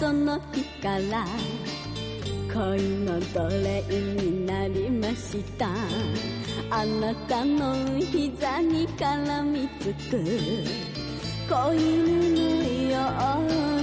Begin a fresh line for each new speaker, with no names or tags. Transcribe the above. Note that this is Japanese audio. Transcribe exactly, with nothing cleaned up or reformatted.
その日から恋の奴隷になりました。あなたの膝に絡みつく子犬のよう